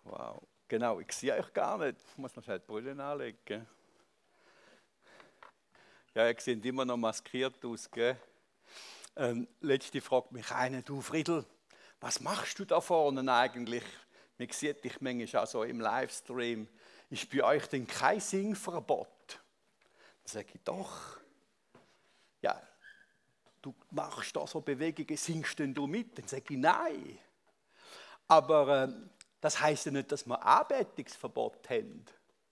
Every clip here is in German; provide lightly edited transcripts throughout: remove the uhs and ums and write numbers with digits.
Wow, genau, ich sehe euch gar nicht. Ich muss noch schnell die Brille anlegen. Ja, ihr seht immer noch maskiert aus, gell? Letzte fragt mich einer, du Friedl, was machst du da vorne eigentlich? Man sieht dich manchmal auch so im Livestream. Ist bei euch denn kein Singverbot? Dann sage ich, doch. Ja, du machst da so Bewegungen, singst denn du mit? Dann sage ich, nein. Aber das heisst ja nicht, dass wir Anbetungsverbot haben.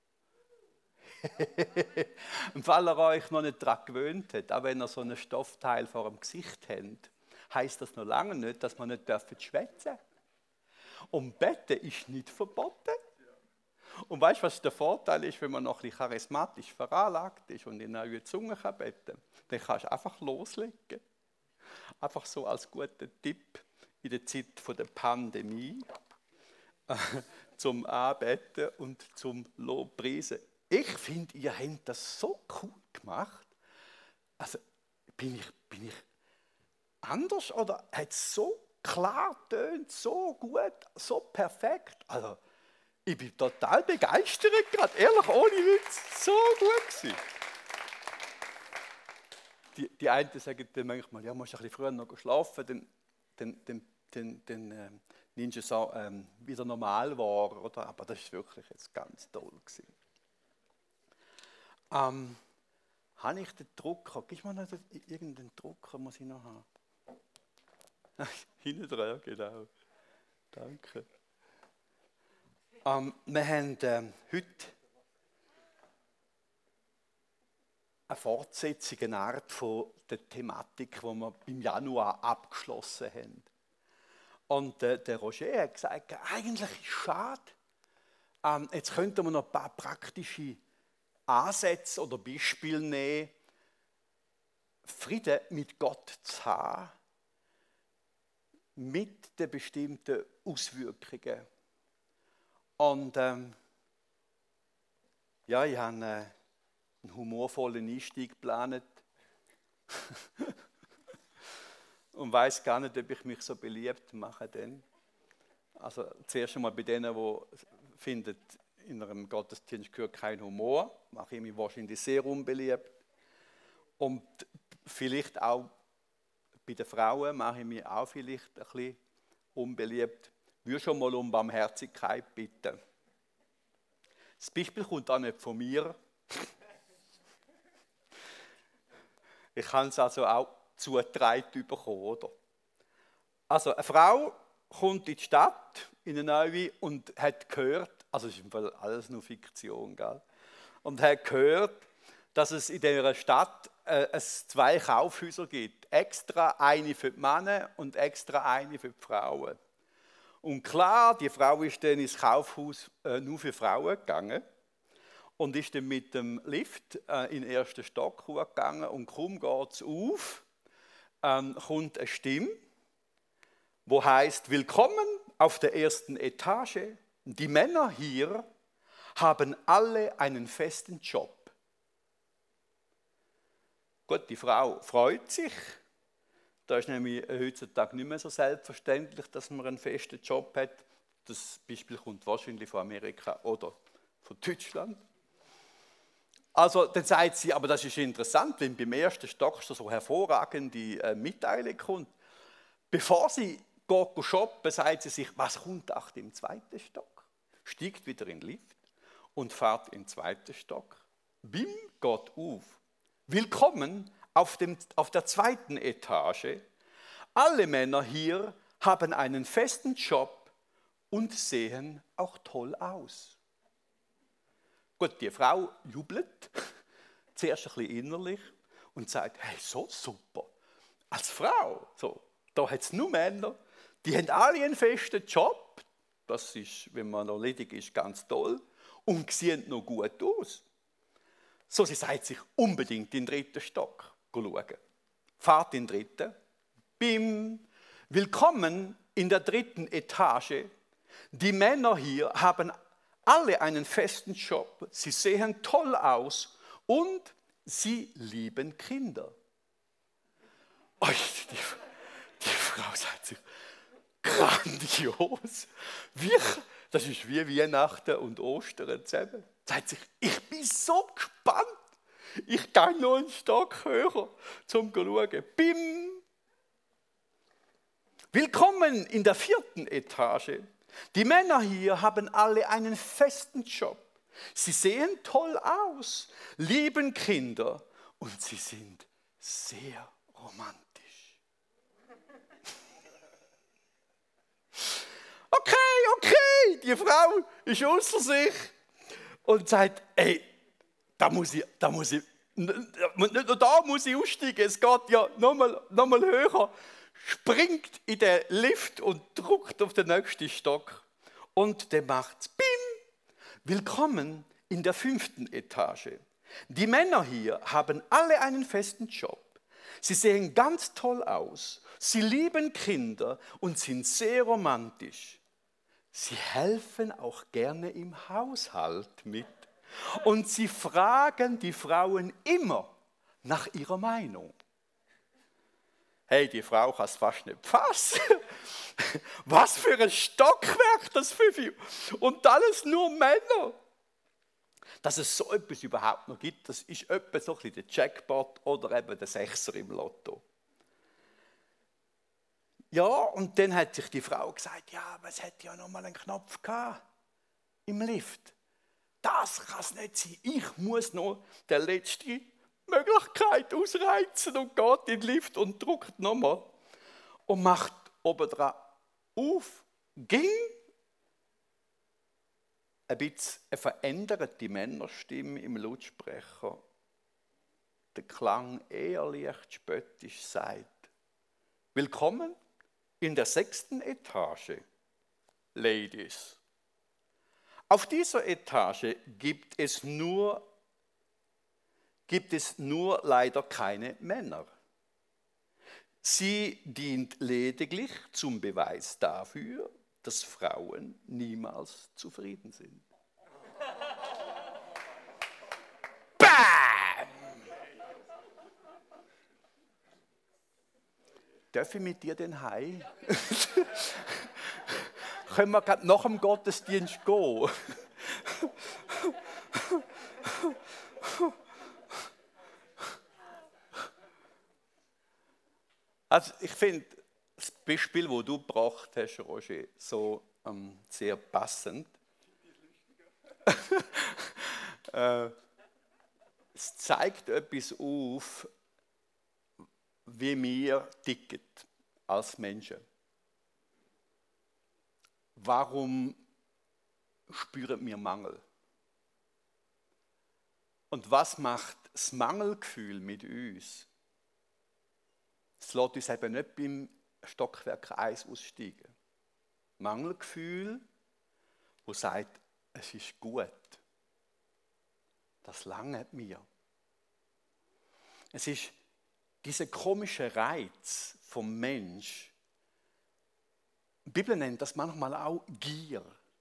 Im Fall ihr euch noch nicht daran gewöhnt habt, auch wenn ihr so ein Stoffteil vor dem Gesicht habt, heisst das noch lange nicht, dass man nicht schwätzen dürfen. Und Betten ist nicht verboten. Und weißt du, was der Vorteil ist, wenn man noch ein bisschen charismatisch veranlagt ist und in einer neuen Zunge kann beten? Dann kannst du einfach loslegen. Einfach so als guter Tipp in der Zeit der Pandemie zum Anbeten und zum Lobpreisen. Ich finde, ihr habt das so cool gemacht. Also bin ich anders oder hat es so klar tönt, so gut, so perfekt? Also ich bin total begeistert gerade, ehrlich, ohne Witz, so gut gewesen. Die einen sagen dann manchmal, ja, musst du ein bisschen früher noch schlafen, dann nimmst du so wieder normal wahr, oder? Aber das ist wirklich jetzt ganz toll gewesen. Habe ich den Drucker? Gib mir noch irgendeinen Drucker, muss ich noch haben. Hinten dran, genau. Danke. Wir haben heute eine Fortsetzung, eine Art von der Thematik, die wir im Januar abgeschlossen haben. Und der Roger hat gesagt, eigentlich ist es schade. Jetzt könnten wir noch ein paar praktische Ansätze oder Beispiele nehmen, Frieden mit Gott zu haben, mit den bestimmten Auswirkungen. Und ja, ich habe einen humorvollen Einstieg geplant und weiß gar nicht, ob ich mich so beliebt mache. Denn. Also zuerst einmal bei denen, die finden, in einem Gottesdienst gehört kein Humor, mache ich mich wahrscheinlich sehr unbeliebt. Und vielleicht auch bei den Frauen mache ich mich auch vielleicht ein bisschen unbeliebt. Ich würde schon mal um Barmherzigkeit bitten. Das Beispiel kommt auch nicht von mir. Ich kann es also auch zugetragen bekommen, oder? Also eine Frau kommt in die Stadt, in eine neue, und hat gehört, also es ist im Fall alles nur Fiktion, gell? Und hat gehört, dass es in dieser Stadt zwei Kaufhäuser gibt. Extra eine für die Männer und extra eine für die Frauen. Und klar, die Frau ist dann ins Kaufhaus nur für Frauen gegangen und ist dann mit dem Lift in den ersten Stock gegangen und kaum geht es auf, kommt eine Stimme, wo heißt: Willkommen auf der ersten Etage. Die Männer hier haben alle einen festen Job. Gut, die Frau freut sich. Da ist nämlich heutzutage nicht mehr so selbstverständlich, dass man einen festen Job hat. Das Beispiel kommt wahrscheinlich von Amerika oder von Deutschland. Also dann sagt sie, aber das ist interessant, wenn beim ersten Stock so hervorragende Mitteilung kommt. Bevor sie geht shoppen, sagt sie sich, was kommt auch im zweiten Stock? Steigt wieder in den Lift und fährt in den zweiten Stock. Bim, geht auf. Willkommen auf der zweiten Etage. Alle Männer hier haben einen festen Job und sehen auch toll aus. Gut, die Frau jubelt, zuerst ein bisschen innerlich und sagt, hey, so super. Als Frau, so, da hat es nur Männer, die haben alle einen festen Job. Das ist, wenn man noch ledig ist, ganz toll. Und sehen noch gut aus. So, sie sagt sich unbedingt in den dritten Stock schauen. Fahrt in den dritten. Bim. Willkommen in der dritten Etage. Die Männer hier haben alle einen festen Job. Sie sehen toll aus und sie lieben Kinder. Oh, die Frau sagt sich, grandios. Das ist wie Weihnachten und Ostern zusammen. Sagt sich, ich bin so gespannt. Ich gehe noch einen Stock höher, um zu schauen. Bim! Willkommen in der 4. Etage. Die Männer hier haben alle einen festen Job. Sie sehen toll aus, lieben Kinder und sie sind sehr romantisch. Okay, die Frau ist außer sich und sagt, ey, da muss ich aussteigen, es geht ja nochmal höher. Springt in den Lift und drückt auf den nächsten Stock. Und der macht's bim. Willkommen in der 5. Etage. Die Männer hier haben alle einen festen Job. Sie sehen ganz toll aus. Sie lieben Kinder und sind sehr romantisch. Sie helfen auch gerne im Haushalt mit. Und sie fragen die Frauen immer nach ihrer Meinung. Hey, die Frau kann es fast nicht fassen. Was für ein Stockwerk, das Fifi. Und alles nur Männer. Dass es so etwas überhaupt noch gibt, das ist etwa so ein bisschen der Jackpot oder eben der Sechser im Lotto. Ja, und dann hat sich die Frau gesagt, ja, aber es hätte ja noch mal einen Knopf gehabt im Lift. Das kann es nicht sein. Ich muss noch der letzte Möglichkeit ausreizen und geht in den Lift und drückt nochmal und macht oben dran auf, ging. Ein bisschen eine veränderte Männerstimme im Lautsprecher. Der Klang eher leicht spöttisch sagt: Willkommen in der 6. Etage, Ladies. Auf dieser Etage gibt es nur leider keine Männer. Sie dient lediglich zum Beweis dafür, dass Frauen niemals zufrieden sind. Bam! Darf ich mit dir denn heim? Können wir gerade nach dem Gottesdienst gehen? Also ich finde das Beispiel, das du gebracht hast, Roger, so sehr passend. Es zeigt etwas auf, wie wir ticken als Menschen. Warum spüren wir Mangel? Und was macht das Mangelgefühl mit uns? Es lässt uns eben nicht beim Stockwerk 1 aussteigen. Mangelgefühl, wo sagt, es ist gut. Das langt mir. Es ist dieser komische Reiz vom Mensch. Die Bibel nennt das manchmal auch Gier.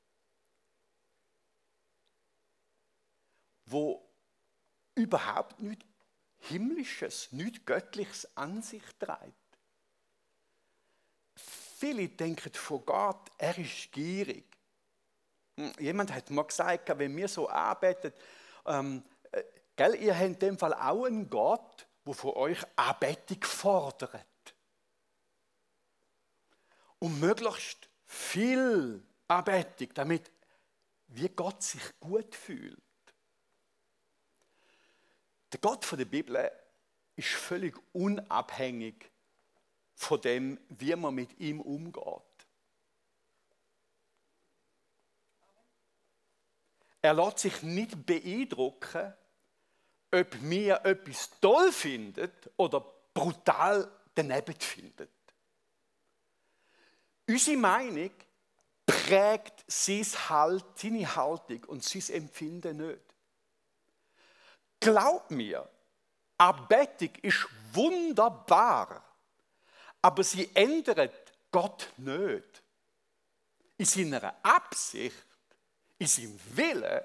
Wo überhaupt nichts Himmlisches, nichts Göttliches an sich trägt. Viele denken von Gott, er ist gierig. Jemand hat mal gesagt, wenn wir so anbeten, ihr habt in dem Fall auch einen Gott, der von euch Anbetung fordert. Und möglichst viel Anbetung, damit wie Gott sich gut fühlt. Der Gott der Bibel ist völlig unabhängig von dem, wie man mit ihm umgeht. Er lässt sich nicht beeindrucken, ob wir etwas toll finden oder brutal daneben finden. Unsere Meinung prägt seine Haltung und sein Empfinden nicht. Glaub mir, Anbetung ist wunderbar, aber sie ändert Gott nicht. In seiner Absicht, in seinem Willen.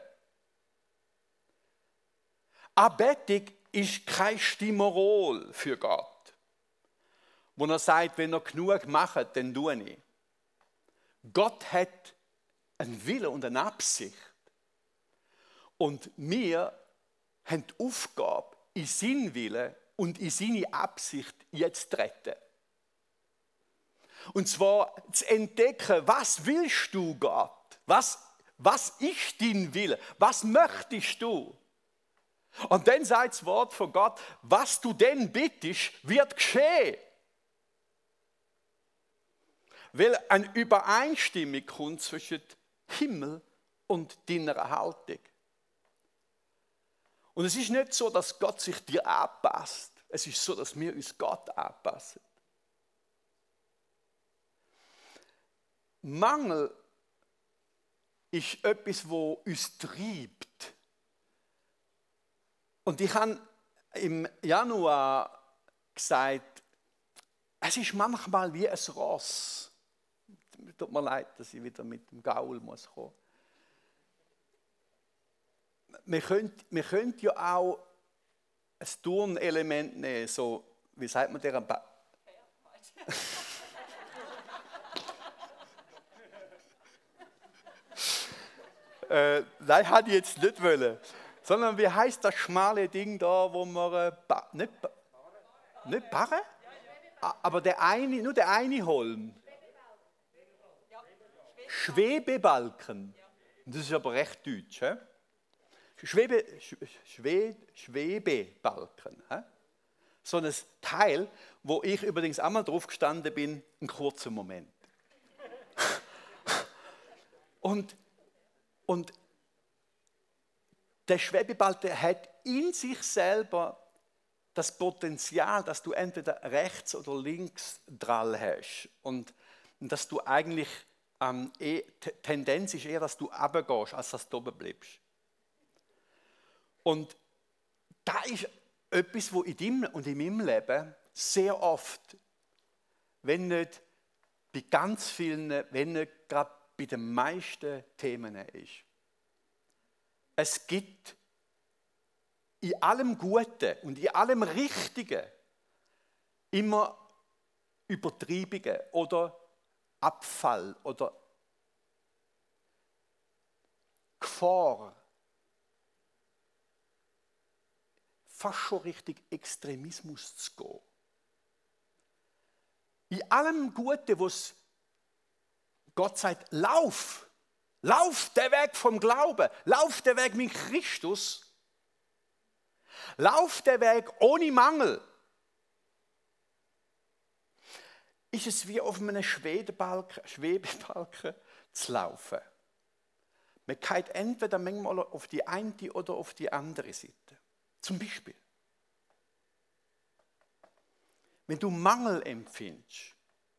Anbetung ist kein Stimmerol für Gott, wo er sagt, wenn er genug macht, dann tue ich. Gott hat einen Willen und eine Absicht. Und wir haben die Aufgabe, in seinen Willen und in seine Absicht jetzt zu treten. Und zwar zu entdecken, was willst du, Gott? Was ist dein Wille? Was möchtest du? Und dann sagt das Wort von Gott, was du denn bittest, wird geschehen. Weil eine Übereinstimmung kommt zwischen Himmel und deiner Haltung. Und es ist nicht so, dass Gott sich dir anpasst. Es ist so, dass wir uns Gott anpassen. Mangel ist etwas, das uns treibt. Und ich habe im Januar gesagt, es ist manchmal wie ein Ross. Tut mir leid, dass ich wieder mit dem Gaul muss kommen. Wir können ja auch ein Turnelement nehmen, so, wie sagt man der? Nein, hatte ich jetzt nicht wollen. Sondern wie heißt das schmale Ding da, wo man nicht Barren? Aber nur der eine Holm. Schwebebalken. Das ist aber recht deutsch. He? Schwebebalken. He? So ein Teil, wo ich übrigens einmal drauf gestanden bin, einen kurzen Moment. Und der Schwebebalken hat in sich selber das Potenzial, dass du entweder rechts oder links dran hast. Und dass du eigentlich, Tendenz ist eher, dass du runtergehst, als dass du oben bleibst. Und da ist etwas, was in deinem und in meinem Leben sehr oft, wenn nicht bei ganz vielen, wenn nicht gerade bei den meisten Themen ist. Es gibt in allem Guten und in allem Richtigen immer Übertreibungen oder Abfall oder Gefahr. Fast schon richtig Extremismus zu gehen. In allem Guten, was Gott sagt, lauf den Weg vom Glauben, lauf den Weg mit Christus, lauf den Weg ohne Mangel. Ist es wie auf einem Schwebebalken zu laufen. Man geht entweder manchmal auf die eine oder auf die andere Seite. Zum Beispiel, wenn du Mangel empfindest.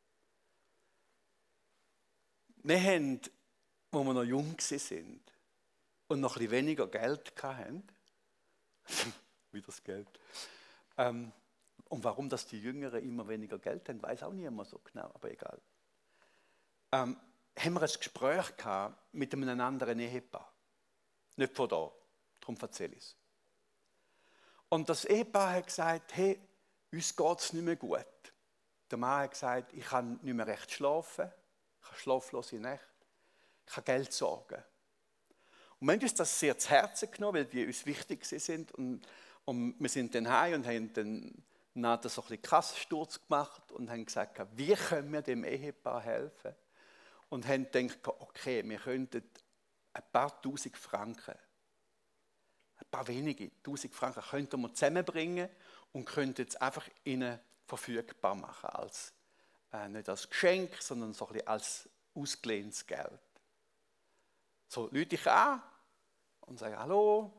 Wir haben, als wir noch jung waren und noch ein bisschen weniger Geld hatten, wie das Geld, und warum das die Jüngeren immer weniger Geld haben, weiß auch niemand so genau, aber egal. Haben wir ein Gespräch gehabt mit einem anderen Ehepaar. Nicht von da, darum erzähle ich es. Und das Ehepaar hat gesagt, hey, uns geht es nicht mehr gut. Der Mann hat gesagt, ich kann nicht mehr recht schlafen, ich habe schlaflose Nächte, ich habe Geldsorgen. Und wir haben uns das sehr zu Herzen genommen, weil die uns wichtig sind. Und wir sind dann heim und haben dann nachher so ein bisschen Kassensturz gemacht und haben gesagt, wie können wir dem Ehepaar helfen? Und haben gedacht, okay, wir könnten ein paar tausend Franken, ein paar wenige tausend Franken könnten wir zusammenbringen und könnten es einfach ihnen verfügbar machen, als, nicht als Geschenk, sondern so ein bisschen als ausgelehntes Geld. So rufe ich an und sage, hallo,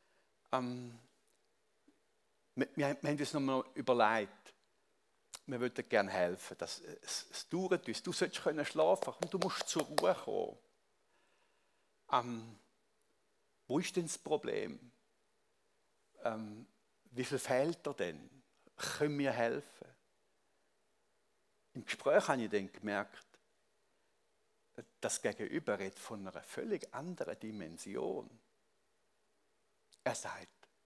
wir haben uns noch mal überlegt, wir würden gerne helfen. Es dauert uns, du solltest schlafen können, du musst zur Ruhe kommen. Wo ist denn das Problem? Wie viel fehlt dir denn? Können wir helfen? Im Gespräch habe ich dann gemerkt, das Gegenüber redet von einer völlig anderen Dimension. Er sagt,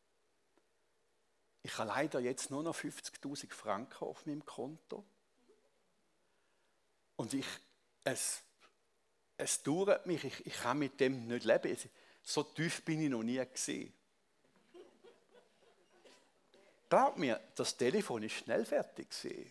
ich habe leider jetzt nur noch 50'000 Franken auf meinem Konto. Und es dauert mich, ich kann mit dem nicht leben. So tief bin ich noch nie gewesen. Glaub mir, das Telefon ist schnell fertig gewesen.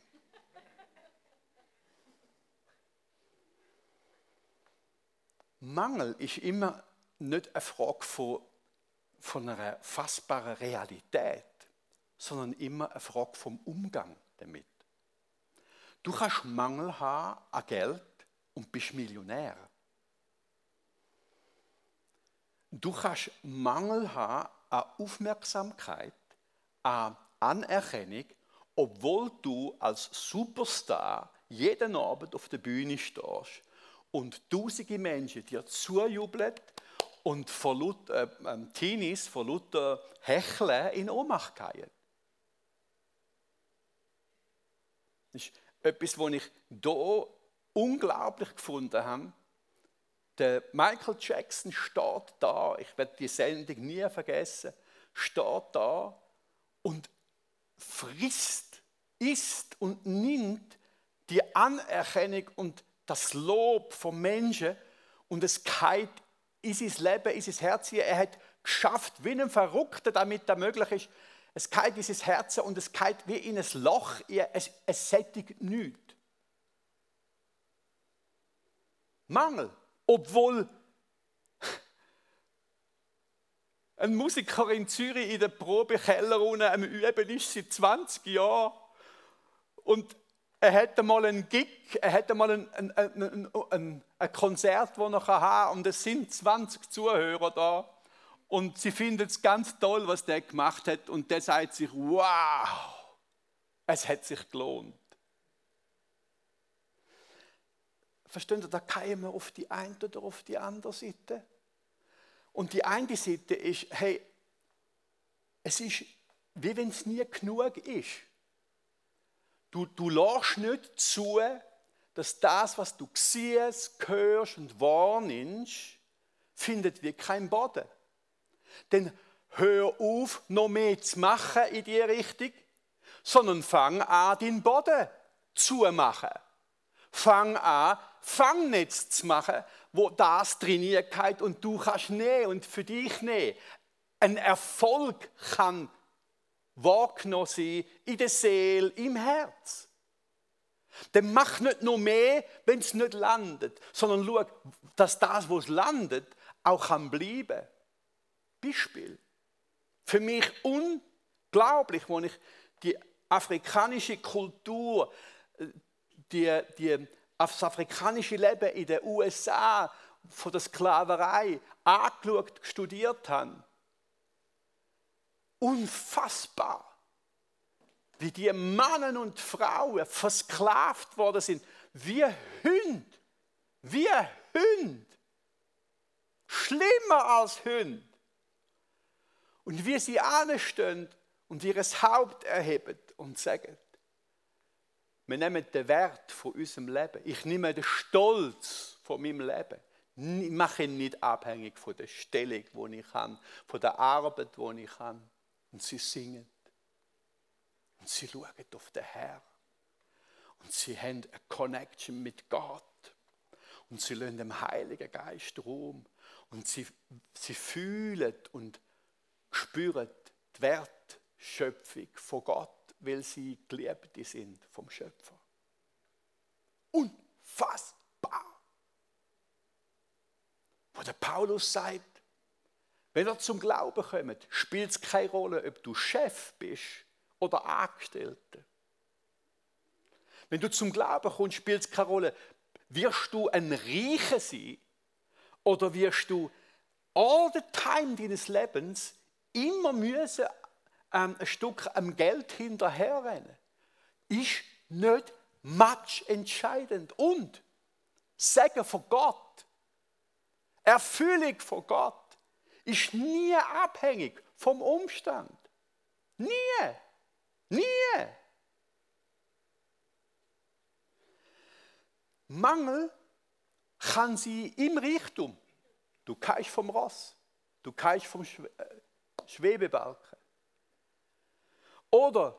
Mangel ist immer nicht eine Frage von einer fassbaren Realität, sondern immer eine Frage vom Umgang damit. Du kannst Mangel haben an Geld und bist Millionär. Du kannst Mangel haben an Aufmerksamkeit, an Anerkennung, obwohl du als Superstar jeden Abend auf der Bühne stehst und tausende Menschen dir zujubeln und vor lauter Teenies, vor lauter Hecheln in Ohnmacht fallen. Das ist etwas, was ich hier unglaublich gefunden habe. Der Michael Jackson steht da, ich werde die Sendung nie vergessen, steht da und frisst, isst und nimmt die Anerkennung und das Lob von Menschen und es geht in sein Leben, in sein Herz hier. Er hat geschafft, wie ein Verrückter, damit das möglich ist. Es geht in sein Herz und es geht wie in ein Loch, es sättigt nichts. Mangel. Obwohl ein Musiker in Zürich in der Probekeller unten am Üben ist seit 20 Jahren und er hatte mal einen Gig, er hatte mal ein Konzert, das er haben kann und es sind 20 Zuhörer da und sie finden es ganz toll, was der gemacht hat und der sagt sich, wow, es hat sich gelohnt. Versteht ihr, da kommen wir auf die eine oder auf die andere Seite. Und die eine Seite ist, hey, es ist, wie wenn es nie genug ist. Du lässt nicht zu, dass das, was du siehst, hörst und wahrnimmst, findet wie kein Boden. Denn hör auf, noch mehr zu machen in die Richtung, sondern fang an, deinen Boden zu machen. Fang an, Fangnetz zu machen, wo das trainiert geht und du kannst nehmen und für dich nehmen. Ein Erfolg kann wahrgenommen sein in der Seele, im Herz. Dann mach nicht nur mehr, wenn es nicht landet, sondern schau, dass das, wo es landet, auch kann bleiben. Beispiel. Für mich unglaublich, als ich die afrikanische Kultur, das afrikanische Leben in den USA von der Sklaverei angeschaut, studiert habe. Unfassbar, wie die Männer und Frauen versklavt worden sind, wie Hunde, wie Hunde, schlimmer als Hunde. Und wie sie anstehen und ihr Haupt erheben und sagen, wir nehmen den Wert von unserem Leben. Ich nehme den Stolz von meinem Leben. Ich mache ihn nicht abhängig von der Stellung, die ich habe, von der Arbeit, die ich habe. Und sie singen. Und sie schauen auf den Herrn. Und sie haben eine Connection mit Gott. Und sie lassen dem Heiligen Geist Raum. Und sie fühlen und spüren die Wertschöpfung von Gott, weil sie Geliebte sind vom Schöpfer. Unfassbar. Wo der Paulus sagt, wenn ihr zum Glauben kommt, spielt es keine Rolle, ob du Chef bist oder Angestellter. Wenn du zum Glauben kommst, spielt es keine Rolle, wirst du ein Reicher sein oder wirst du all the time deines Lebens immer müssen ein Stück am Geld hinterherrennen. Ist nicht matchentscheidend. Und Segen von Gott, Erfüllung von Gott, ist nie abhängig vom Umstand. Nie. Nie. Mangel kann sein im Reichtum. Du kannst vom Ross, du kannst vom Schwebebalken. Oder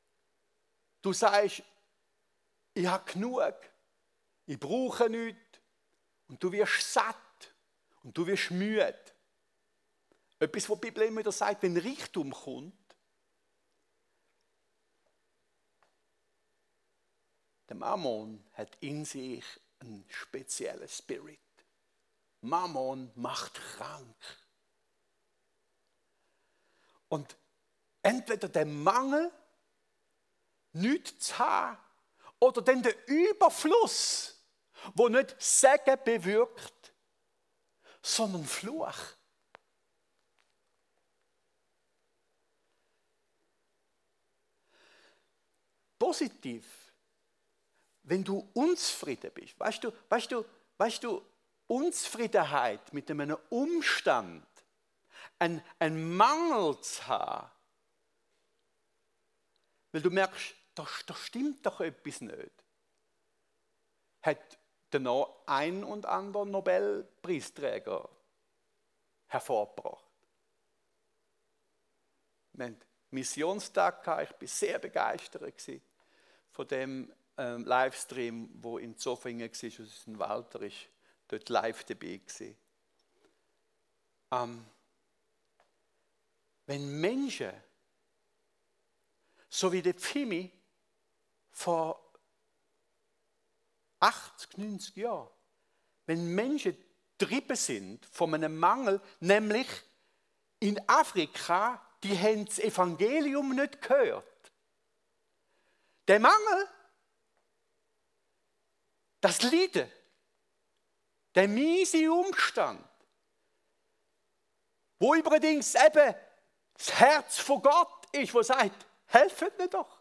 du sagst, ich habe genug, ich brauche nichts, und du wirst satt und du wirst müde. Etwas, was die Bibel immer wieder sagt, wenn Reichtum kommt, der Mammon hat in sich einen speziellen Spirit. Mammon macht krank. Und entweder der Mangel, nichts zu haben, oder dann der Überfluss, wo nicht Segen bewirkt, sondern Fluch. Positiv, wenn du unzufrieden bist, weißt du, Unzufriedenheit mit einem Umstand, ein Mangel zu haben, weil du merkst, da stimmt doch etwas nicht, hat der noch ein und andere Nobelpreisträger hervorgebracht. Wir hatten Missionstag, ich war sehr begeistert von dem Livestream, wo in Zofingen war, und Walter war dort live dabei. Wenn Menschen, so wie der Pfimi vor 80, 90 Jahren, wenn Menschen getrieben sind von einem Mangel, nämlich in Afrika, die haben das Evangelium nicht gehört. Der Mangel, das Leiden, der miese Umstand, wo übrigens eben das Herz von Gott ist, wo sagt, helft mir doch.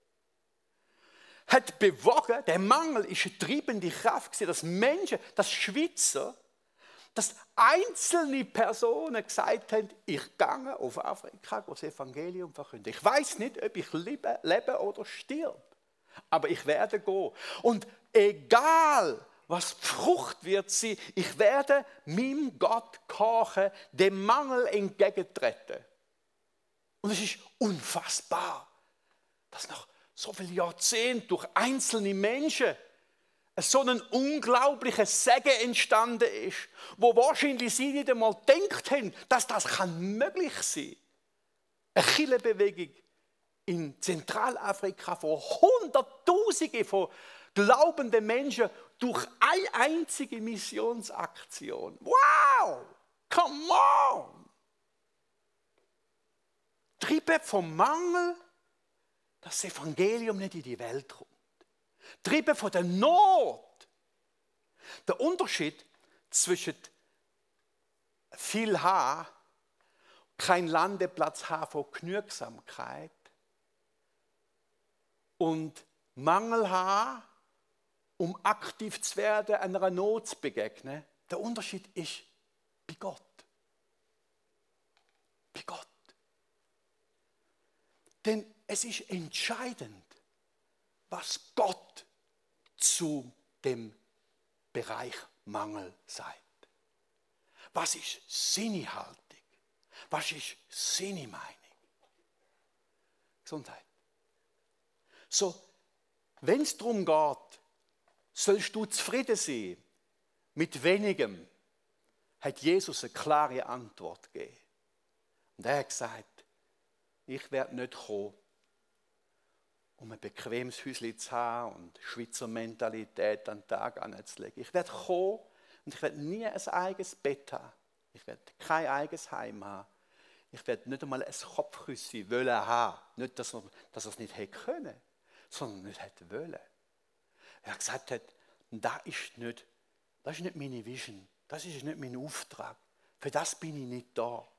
Hat bewogen, der Mangel ist eine treibende Kraft gewesen, dass Menschen, dass Schweizer, dass einzelne Personen gesagt haben, ich gehe auf Afrika, das Evangelium verkünden. Ich weiß nicht, ob ich lebe oder stirb, aber ich werde gehen. Und egal, was die Frucht wird sein, ich werde meinem Gott gehorchen, dem Mangel entgegentreten. Und es ist unfassbar, dass nach so vielen Jahrzehnten durch einzelne Menschen so ein unglaublicher Segen entstanden ist, wo wahrscheinlich sie nicht einmal gedacht haben, dass das möglich sein kann. Eine Kirchenbewegung in Zentralafrika von Hunderttausenden von glaubenden Menschen durch eine einzige Missionsaktion. Wow! Come on! Triebe vom Mangel, dass das Evangelium nicht in die Welt kommt. Triebe von der Not. Der Unterschied zwischen viel haben, kein Landeplatz haben von Genügsamkeit und Mangel haben, um aktiv zu werden, einer Not zu begegnen. Der Unterschied ist bei Gott. Bei Gott. Denn es ist entscheidend, was Gott zu dem Bereich Mangel sagt. Was ist seine Haltung? Was ist seine Meinung? Gesundheit. So, wenn es darum geht, sollst du zufrieden sein mit wenigem, hat Jesus eine klare Antwort gegeben. Und er hat gesagt, ich werde nicht kommen, um ein bequemes Häuschen zu haben und Schweizer Mentalität an den Tag anzulegen. Ich werde kommen und ich werde nie ein eigenes Bett haben. Ich werde kein eigenes Heim haben. Ich werde nicht einmal ein Kopfküsschen wollen haben. Nicht, dass er es nicht hätte können, sondern nicht hätte wollen. Er hat gesagt, das ist nicht meine Vision. Das ist nicht mein Auftrag. Für das bin ich nicht da.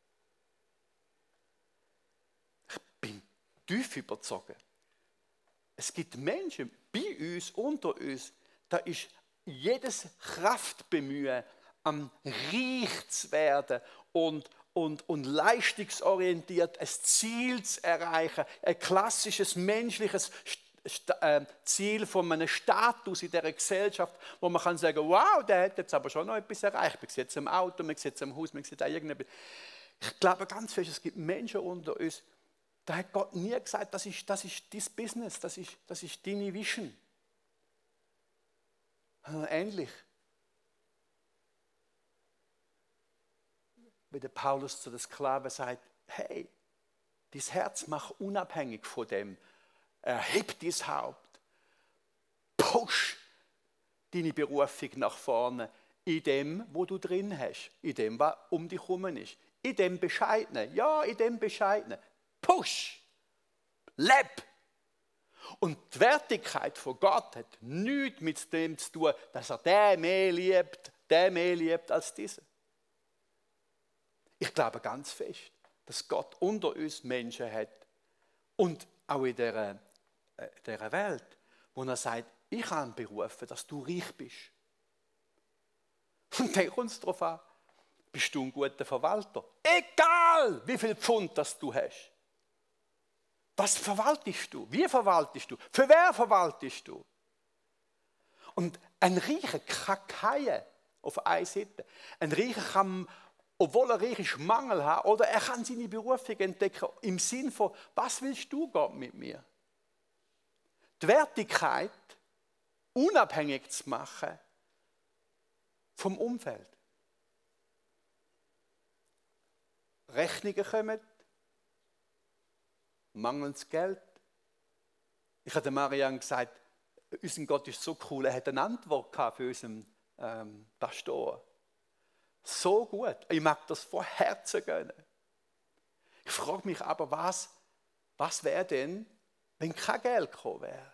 Ich bin tief überzeugt. Es gibt Menschen bei uns, unter uns, da ist jedes Kraftbemühen, am reich zu werden und leistungsorientiert ein Ziel zu erreichen, ein klassisches menschliches Ziel von einem Status in dieser Gesellschaft, wo man kann sagen, wow, der hat jetzt aber schon noch etwas erreicht. Man sieht es im Auto, man sieht es im Haus, man sieht auch irgendetwas. Ich glaube ganz fest, es gibt Menschen unter uns, da hat Gott nie gesagt, das ist dein Business, das ist deine Vision. Ähnlich wie der Paulus zu den Sklaven sagt, hey, dein Herz mach unabhängig von dem. Erheb dein Haupt. Push deine Berufung nach vorne in dem, wo du drin hast. In dem, was um dich herum ist. In dem Bescheidenen. Ja, in dem Bescheidenen. Push. Leb. Und die Wertigkeit von Gott hat nichts mit dem zu tun, dass er den mehr liebt als diesen. Ich glaube ganz fest, dass Gott unter uns Menschen hat und auch in dieser Welt, wo er sagt, ich habe berufen, dass du reich bist. Und dann kommt es darauf an, bist du ein guter Verwalter? Egal, wie viel Pfund das du hast. Was verwaltest du? Wie verwaltest du? Für wer verwaltest du? Und ein Reicher kann keinen auf einer Seite. Ein Reicher kann, obwohl er reich ist, Mangel haben oder er kann seine Berufung entdecken im Sinn von, was willst du, Gott, mit mir? Die Wertigkeit unabhängig zu machen vom Umfeld. Rechnungen kommen, mangelndes Geld. Ich habe Marianne gesagt, unser Gott ist so cool, er hat eine Antwort gehabt für unseren Pastor. So gut, ich mag das von Herzen gönnen. Ich frage mich aber, was wäre denn, wenn kein Geld gekommen wäre?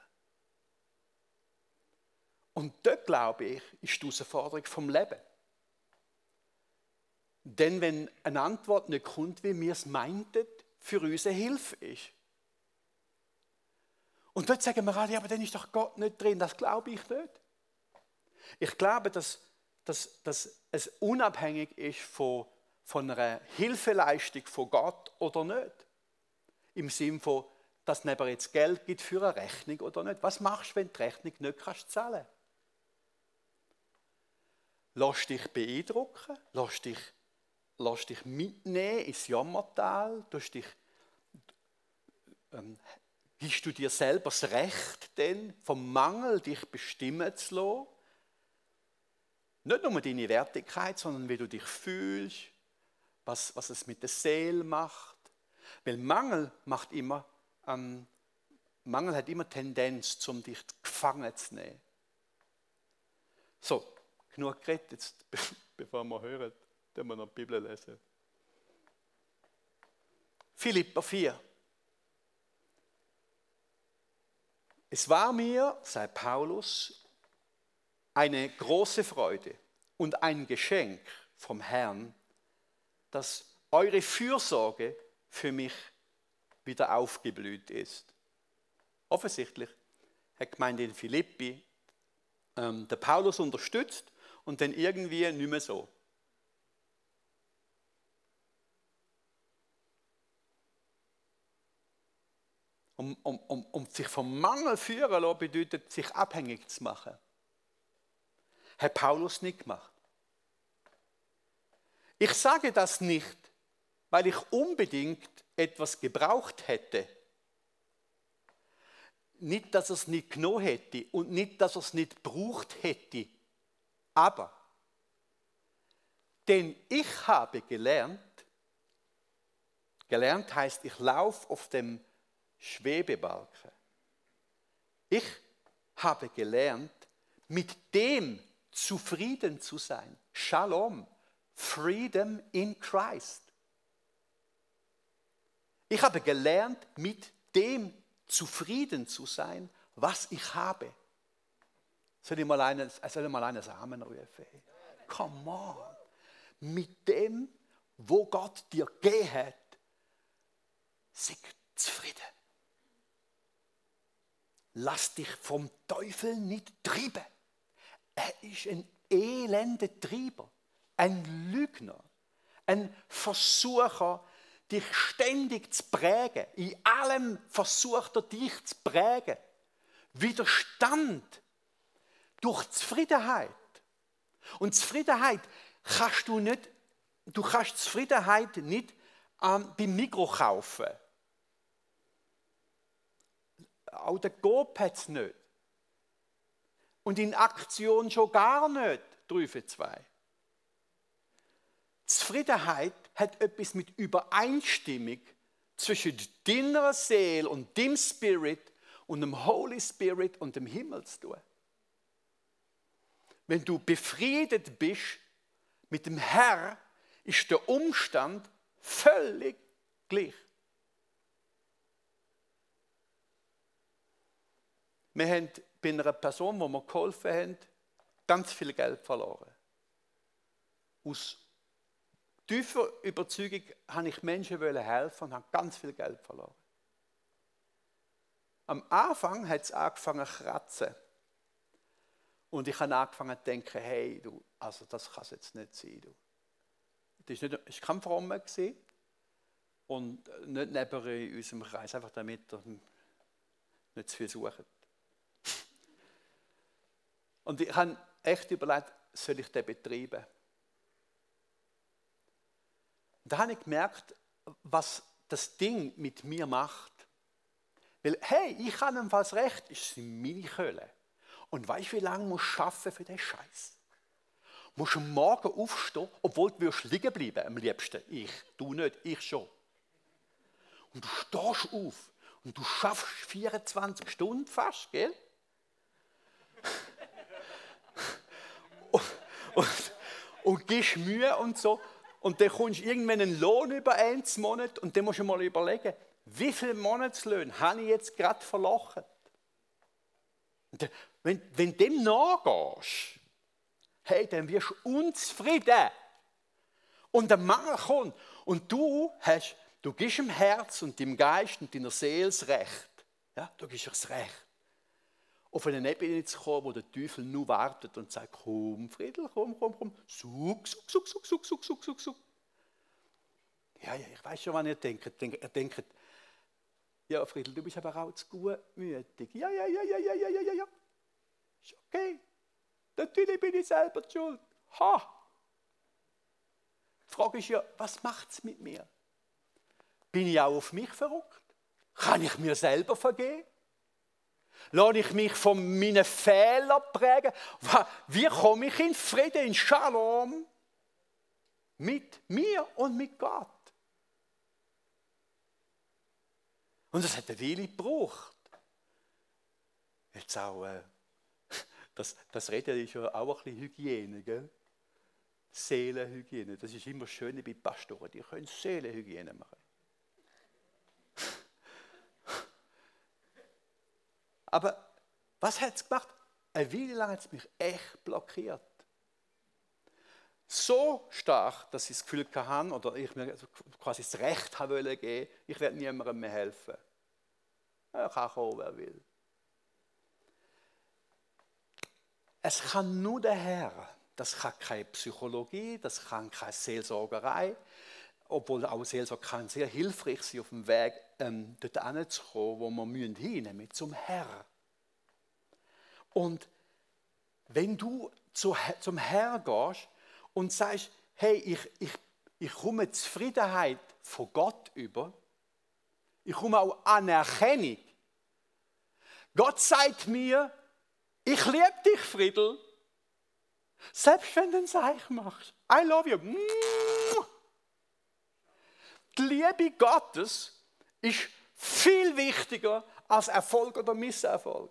Und dort, glaube ich, ist die Herausforderung vom Leben. Denn wenn eine Antwort nicht kommt, wie wir es meinten, für uns eine Hilfe ist. Und dort sagen wir alle, ja, aber dann ist doch Gott nicht drin. Das glaube ich nicht. Ich glaube, dass es unabhängig ist von einer Hilfeleistung von Gott oder nicht. Im Sinne von, dass es neben jetzt Geld gibt für eine Rechnung oder nicht. Was machst du, wenn du die Rechnung nicht zahlen kannst? Lass dich beeindrucken, lass dich mitnehmen ins Jammertal, gibst du dir selber das Recht, denn vom Mangel dich bestimmen zu lassen. Nicht nur deine Wertigkeit, sondern wie du dich fühlst, was es mit der Seele macht. Weil Mangel hat immer Tendenz, um dich gefangen zu nehmen. So, genug geredet, jetzt, bevor wir hören, können wir noch die Bibel lesen. Philipper 4. Es war mir, sagt Paulus, eine große Freude und ein Geschenk vom Herrn, dass eure Fürsorge für mich wieder aufgeblüht ist. Offensichtlich hat die Gemeinde in Philippi den Paulus unterstützt und dann irgendwie nicht mehr so. Sich vom Mangel führen lassen, bedeutet, sich abhängig zu machen. Hat Paulus nicht gemacht. Ich sage das nicht, weil ich unbedingt etwas gebraucht hätte. Nicht, dass er es nicht genommen hätte und nicht, dass er es nicht gebraucht hätte. Aber, denn ich habe gelernt heißt, ich laufe auf dem Schwebebalken. Ich habe gelernt, mit dem zufrieden zu sein. Shalom, Freedom in Christ. Ich habe gelernt, mit dem zufrieden zu sein, was ich habe. Soll ich mal einen Samen rufen? Come on. Mit dem, wo Gott dir gegeben hat, sei zufrieden. Lass dich vom Teufel nicht treiben. Er ist ein elender Treiber, ein Lügner, ein Versucher, dich ständig zu prägen. In allem versucht er, dich zu prägen. Widerstand durch Zufriedenheit. Und Zufriedenheit kannst du kannst Zufriedenheit nicht beim Mikro kaufen. Auch der Coop hat es nicht. Und in Aktion schon gar nicht, 3 für 2. Zufriedenheit hat etwas mit Übereinstimmung zwischen deiner Seele und dem Spirit und dem Holy Spirit und dem Himmel zu tun. Wenn du befriedet bist mit dem Herr, ist der Umstand völlig gleich. Wir haben bei einer Person, wo wir geholfen haben, ganz viel Geld verloren. Aus tiefer Überzeugung habe ich Menschen helfen und habe ganz viel Geld verloren. Am Anfang hat es angefangen zu kratzen. Und ich habe angefangen zu denken, hey, du, also das kann es jetzt nicht sein. Du. Das war kein Frommer und nicht neben in unserem Kreis, einfach damit er nicht zu viel sucht. Und ich habe echt überlegt, soll ich den betreiben? Und da habe ich gemerkt, was das Ding mit mir macht. Weil, hey, ich habe jedenfalls recht, es sind meine Köhle. Und weißt du, wie lange musst du arbeiten für diesen Scheiß? Musst du am Morgen aufstehen, obwohl du liegen bleiben am liebsten. Ich, du nicht, ich schon. Und du stehst auf und du schaffst 24 Stunden fast, gell? und gibst Mühe und so. Und dann kommst du irgendwann einen Lohn über 1 Monat und dann musst du mal überlegen, wie viele Monatslöhne habe ich jetzt gerade verlochen? Und wenn du dem nachgehst, hey, dann wirst du unzufrieden. Und der Mangel kommt. Und du gibst dem Herz und dem Geist und deiner Seele das Recht. Ja, du gibst das Recht. Auf eine Ebene zu kommen, wo der Teufel nur wartet und sagt, komm, Friedel, komm. Sug. Ja, ich weiß schon, was ihr denkt. Ihr denkt, ja, Friedel, du bist aber auch zu gutmütig. Ja. Ist okay. Natürlich bin ich selber die schuld. Ha! Die Frage ist ja, was macht es mit mir? Bin ich auch auf mich verrückt? Kann ich mir selber vergeben? Lasse ich mich von meinen Fehlern prägen? Wie komme ich in Frieden, in Shalom mit mir und mit Gott? Und das hat eine Weile gebraucht. Jetzt auch, das Reden ist ja auch ein bisschen Hygiene, gell? Seelenhygiene. Das ist immer schön bei Pastoren, die können Seelenhygiene machen. Aber was hat es gemacht? Eine Weile lang hat es mich echt blockiert. So stark, dass ich das Gefühl hatte, oder ich mir quasi das Recht wollte geben, ich werde niemandem mehr helfen. Er kann kommen, wer will. Es kann nur der Herr. Das kann keine Psychologie, das kann keine Seelsorgerei, obwohl auch Seelsorge kann sehr hilfreich sein, auf dem Weg dorthin zu kommen, wo wir hinnehmen müssen, zum Herr. Und wenn du zum Herr gehst und sagst, hey, ich komme Zufriedenheit von Gott über, ich komme auch Anerkennung. Gott sagt mir, ich liebe dich, Friedel, selbst wenn du ein Seich machst. I love you. Die Liebe Gottes ist viel wichtiger als Erfolg oder Misserfolg.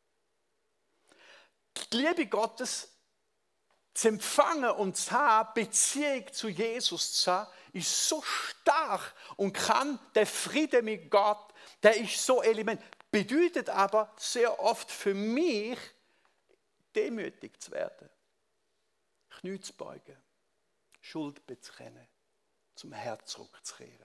Die Liebe Gottes zu empfangen und zu haben, Beziehung zu Jesus zu haben, ist so stark und kann der Friede mit Gott, der ist so element. Bedeutet aber sehr oft für mich, demütig zu werden. Knie zu beugen, Schuld bezukennen, zum Herrn zurückzukehren.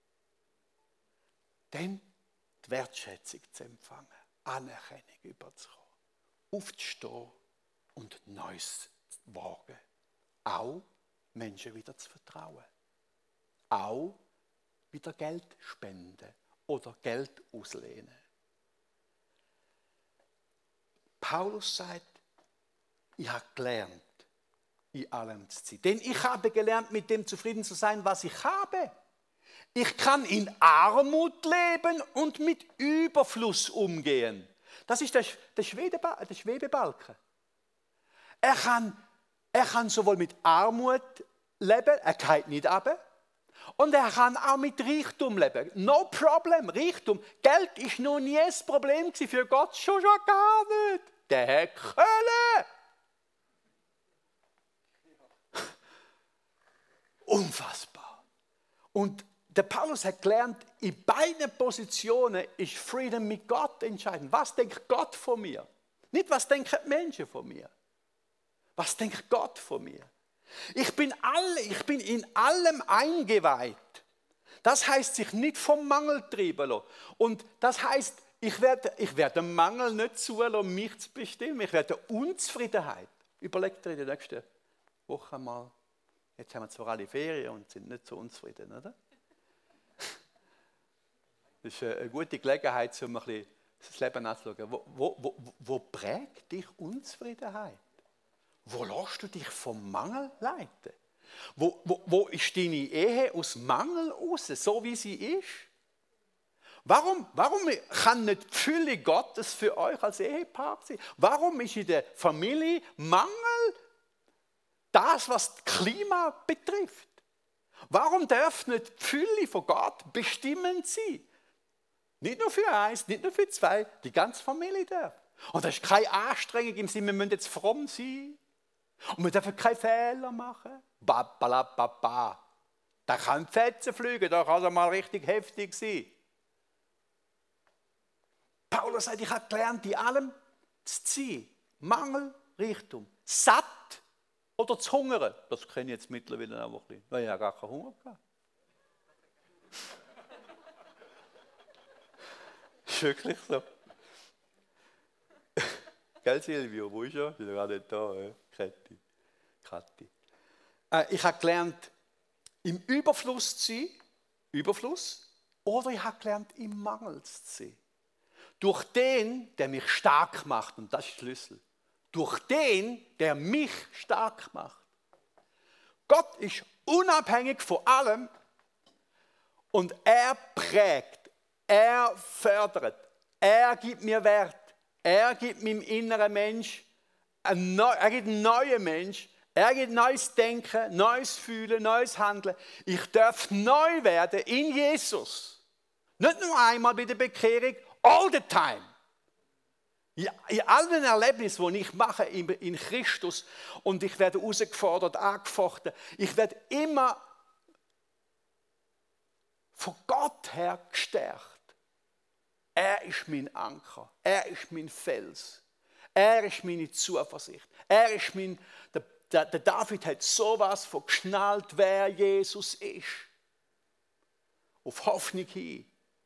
Dann die Wertschätzung zu empfangen, Anerkennung überzukommen, aufzustehen und Neues zu wagen. Auch Menschen wieder zu vertrauen. Auch wieder Geld spenden oder Geld auslehnen. Paulus sagt, ich habe gelernt, in allem zu sein. Denn ich habe gelernt, mit dem zufrieden zu sein, was ich habe. Ich kann in Armut leben und mit Überfluss umgehen. Das ist der Schwebebalken. Er kann sowohl mit Armut leben, er geht nicht runter. Und er kann auch mit Reichtum leben. No problem, Reichtum. Geld ist noch nie ein Problem für Gott, schon gar nicht. Der hat Kohle. Unfassbar. Und der Paulus hat gelernt, in beiden Positionen ist Freedom mit Gott entscheidend. Was denkt Gott von mir? Nicht, was denken die Menschen von mir. Was denkt Gott von mir? Ich bin in allem eingeweiht. Das heißt, sich nicht vom Mangel treiben lassen. Und das heißt, ich werde den Mangel nicht zulassen, mich zu bestimmen. Ich werde Unzufriedenheit. Überlegt dir in der nächsten Woche mal. Jetzt haben wir zwar alle Ferien und sind nicht so unzufrieden, oder? Das ist eine gute Gelegenheit, um ein bisschen das Leben anzuschauen. Wo prägt dich Unzufriedenheit? Wo lässt du dich vom Mangel leiten? Wo ist deine Ehe aus Mangel raus, so wie sie ist? Warum kann nicht die Fülle Gottes für euch als Ehepaar sein? Warum ist in der Familie Mangel das, was das Klima betrifft? Warum darf nicht die Fülle von Gott bestimmend sein? Nicht nur für eins, nicht nur für zwei, die ganze Familie darf. Und das ist keine Anstrengung im Sinne, wir müssen jetzt fromm sein. Und wir dürfen keine Fehler machen. Da kann Fetzen fliegen, da kann es mal richtig heftig sein. Paulus sagt, ich habe gelernt, in allem zu ziehen. Mangel, Reichtum. Satt oder zu hungern. Das kenne ich jetzt mittlerweile auch ein bisschen, weil ich ja gar keinen Hunger hatte. Ist wirklich so. Gell, Silvio, wo ist er? Ist er gerade nicht da, Kathi. Ich habe gelernt, im Überfluss zu sein, oder ich habe gelernt, im Mangel zu sein. Durch den, der mich stark macht, und das ist der Schlüssel, durch den, der mich stark macht. Gott ist unabhängig von allem und er prägt, er fördert, er gibt mir Wert, er gibt meinem inneren Mensch, er gibt einen neuen Mensch, er gibt neues Denken, neues Fühlen, neues Handeln. Ich darf neu werden in Jesus. Nicht nur einmal bei der Bekehrung, all the time. In allen Erlebnissen, die ich mache in Christus, und ich werde herausgefordert, angefochten, ich werde immer von Gott her gestärkt. Er ist mein Anker, er ist mein Fels, er ist meine Zuversicht, er ist der David hat sowas von geschnallt, wer Jesus ist. Auf Hoffnung hin.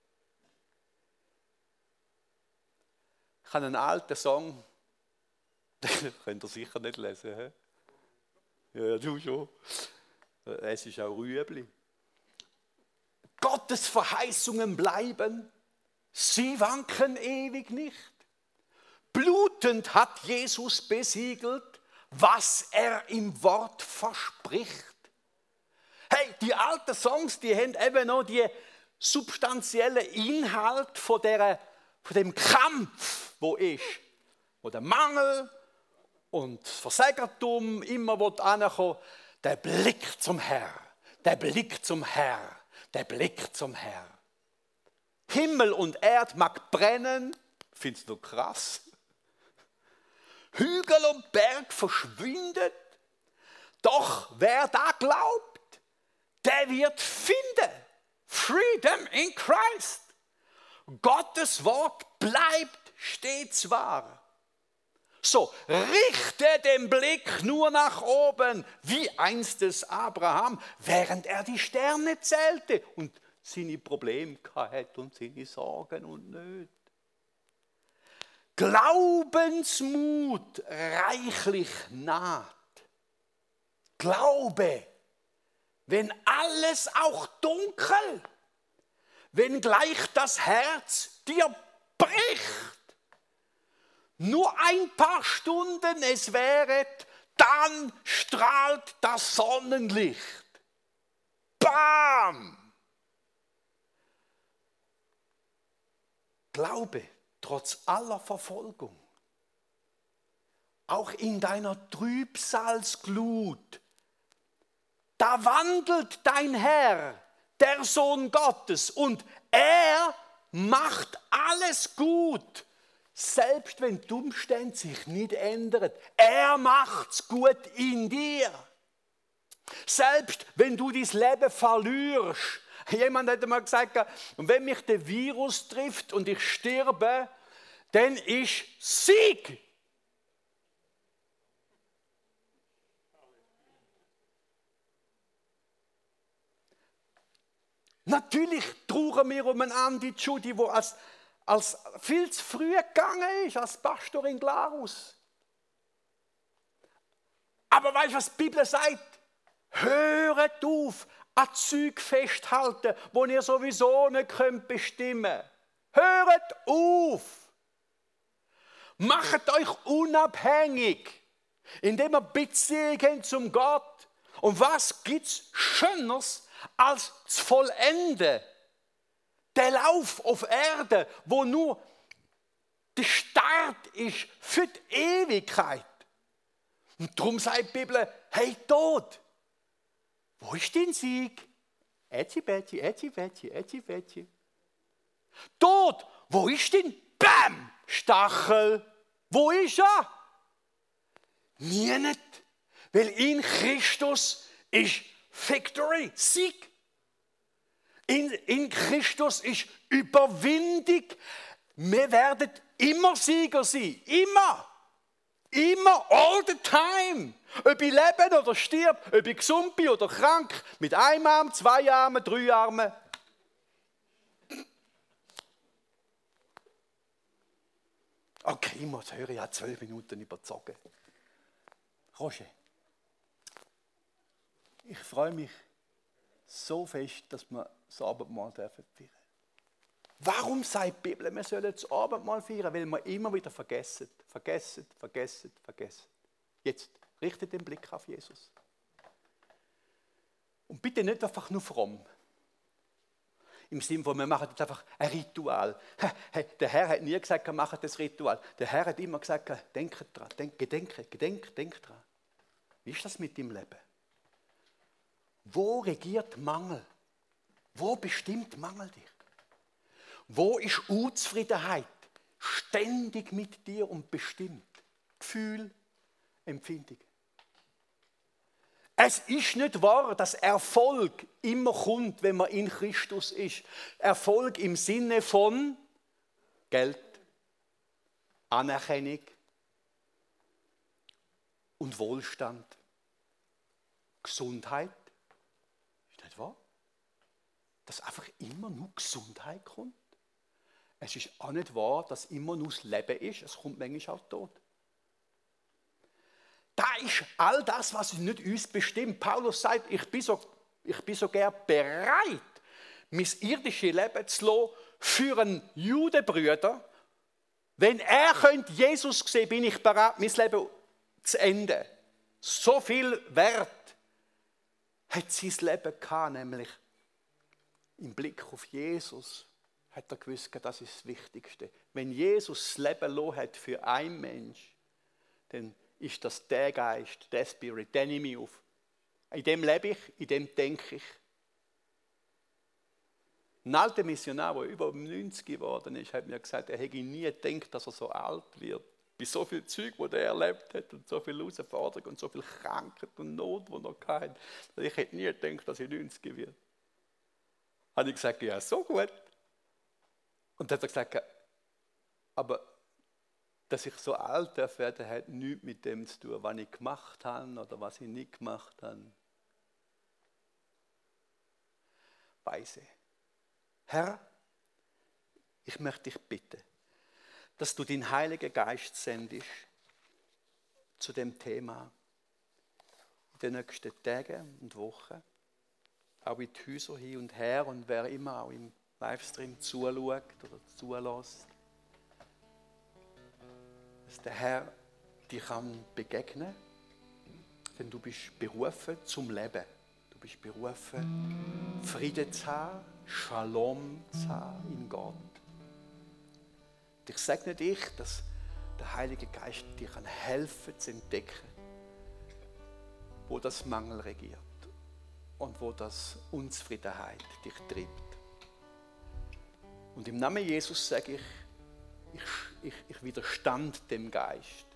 Ich habe einen alten Song, den könnt ihr sicher nicht lesen. He? Ja, du schon. Es ist auch Rüebli. Gottes Verheißungen bleiben, sie wanken ewig nicht. Blutend hat Jesus besiegelt, was er im Wort verspricht. Hey, die alten Songs, die haben eben noch die substanziellen Inhalt von dem Kampf, wo ist, wo der Mangel und das Versagertum immer ankommen, der Blick zum Herr, der Blick zum Herr, der Blick zum Herr. Himmel und Erd mag brennen, findest du krass? Hügel und Berg verschwindet, doch wer da glaubt, der wird finden. Freedom in Christ. Gottes Wort bleibt stets wahr. So, richte den Blick nur nach oben, wie einst des Abraham, während er die Sterne zählte und seine Probleme hatte und seine Sorgen und Nöte. Glaubensmut reichlich naht. Glaube, wenn alles auch dunkel, wenn gleich das Herz dir bricht, nur ein paar Stunden es wäret, dann strahlt das Sonnenlicht. Bam! Glaube, trotz aller Verfolgung, auch in deiner Trübsalsglut, Da wandelt dein Herr, der Sohn Gottes, und er macht alles gut, selbst wenn die Umstände sich nicht ändern. Er macht's gut in dir. Selbst wenn du dein Leben verlierst. Jemand hat mal gesagt, und wenn mich der Virus trifft und ich sterbe, dann ist Sieg. Natürlich trauern wir um einen Andi Judy, der als viel zu früh gegangen ist, als Pastor in Glarus. Aber weißt du, was die Bibel sagt? Hört auf, an Zeug festhalten, wo ihr sowieso nicht bestimmen könnt. Hört auf! Macht euch unabhängig, indem ihr Beziehung habt zum Gott. Und was gibt es Schöneres, als zu vollenden? Der Lauf auf Erde, wo nur der Start ist für die Ewigkeit. Und darum sagt die Bibel, hey Tod, wo ist dein Sieg? Ätschi, Bätschi, Ätschi, Bätschi, Ätschi, Bätschi. Tod, wo ist dein Bäm, Stachel? Wo ist er? Nie nicht, weil in Christus ist Victory, Sieg. In Christus ist Überwindung. Wir werden immer Sieger sein. Immer. Immer, all the time. Ob ich lebe oder stirb, ob ich gesund bin oder krank, mit einem Arm, 2 Armen, 3 Armen. Okay, ich muss hören, ich habe 12 Minuten überzogen. Roger, ich freue mich so fest, dass wir das Abendmahl feiern dürfen. Warum sagt die Bibel, wir sollen das Abendmahl feiern? Weil wir immer wieder vergessen. Jetzt, richtet den Blick auf Jesus. Und bitte nicht einfach nur fromm. Im Sinne von, wir machen jetzt einfach ein Ritual. Der Herr hat nie gesagt, wir machen das Ritual. Der Herr hat immer gesagt, denkt dran, denkt dran. Wie ist das mit dem Leben? Wo regiert Mangel? Wo bestimmt Mangel dich? Wo ist Unzufriedenheit ständig mit dir und bestimmt? Gefühl, Empfindung. Es ist nicht wahr, dass Erfolg immer kommt, wenn man in Christus ist. Erfolg im Sinne von Geld, Anerkennung und Wohlstand. Gesundheit. Ist nicht wahr? Dass einfach immer nur Gesundheit kommt. Es ist auch nicht wahr, dass immer nur das Leben ist. Es kommt manchmal auch Tod. Da ist all das, was nicht uns bestimmt. Paulus sagt, ich bin so gern bereit, mein irdisches Leben zu lassen für einen Judenbrüder. Wenn er könnte Jesus sehen, bin ich bereit, mein Leben zu enden. So viel Wert hat sein Leben gehabt, nämlich im Blick auf Jesus hat er gewusst, das ist das Wichtigste. Wenn Jesus das Leben gelassen hat für einen Mensch, dann ist das der Geist, der Spirit, der nehme ich auf. In dem lebe ich, in dem denke ich. Ein alter Missionar, der über 90 geworden ist, hat mir gesagt, er hätte nie gedacht, dass er so alt wird. Bei so viel Zeug, das er erlebt hat und so viel Herausforderung und so viel Krankheit und Not, die er hatte. Ich hätte nie gedacht, dass ich 90 werde. Habe ich gesagt, ja, so gut. Und dann hat er gesagt, aber dass ich so alt werde, hat nichts mit dem zu tun, was ich gemacht habe oder was ich nicht gemacht habe. Weise. Herr, ich möchte dich bitten, dass du den Heiligen Geist sendest zu dem Thema in den nächsten Tagen und Wochen, auch in die Häuser hin und her und wer immer auch im Livestream zuschaut oder zulässt, dass der Herr dir begegnen kann, denn du bist berufen zum Leben. Du bist berufen, Frieden zu haben, Shalom zu haben in Gott. Und ich segne dich, dass der Heilige Geist dir helfen kann, zu entdecken, wo das Mangel regiert. und wo das Unzufriedenheit dich treibt. Und im Namen Jesus sage ich widerstand dem Geist.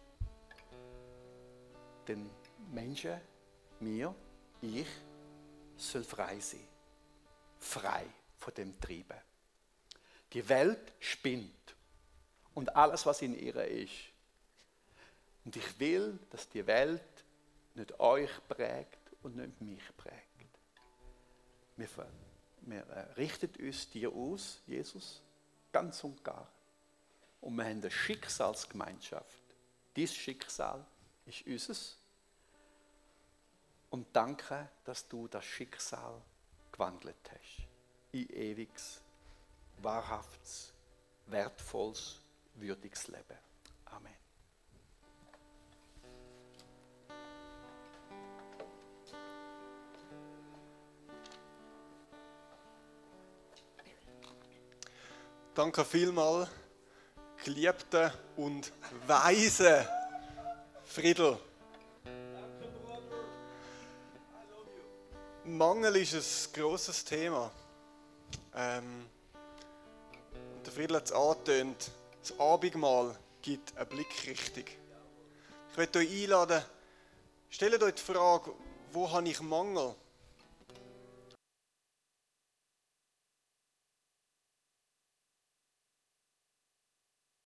Denn Menschen, ich, soll frei sein. Frei von dem Treiben. Die Welt spinnt. Und alles, was in ihr ist. Und ich will, dass die Welt nicht euch prägt und nicht mich prägt. Wir richten uns dir aus, Jesus, ganz und gar. Und wir haben eine Schicksalsgemeinschaft. Dieses Schicksal ist unseres. Und danke, dass du das Schicksal gewandelt hast. In ewiges, wahrhaftes, wertvolles, würdiges Leben. Amen. Danke vielmals, geliebter und weise Friedl. Mangel ist ein grosses Thema. Der Friedl hat es angetönt, das Abendmahl gibt eine Blickrichtung. Ich möchte euch einladen, stellt euch die Frage, wo habe ich Mangel?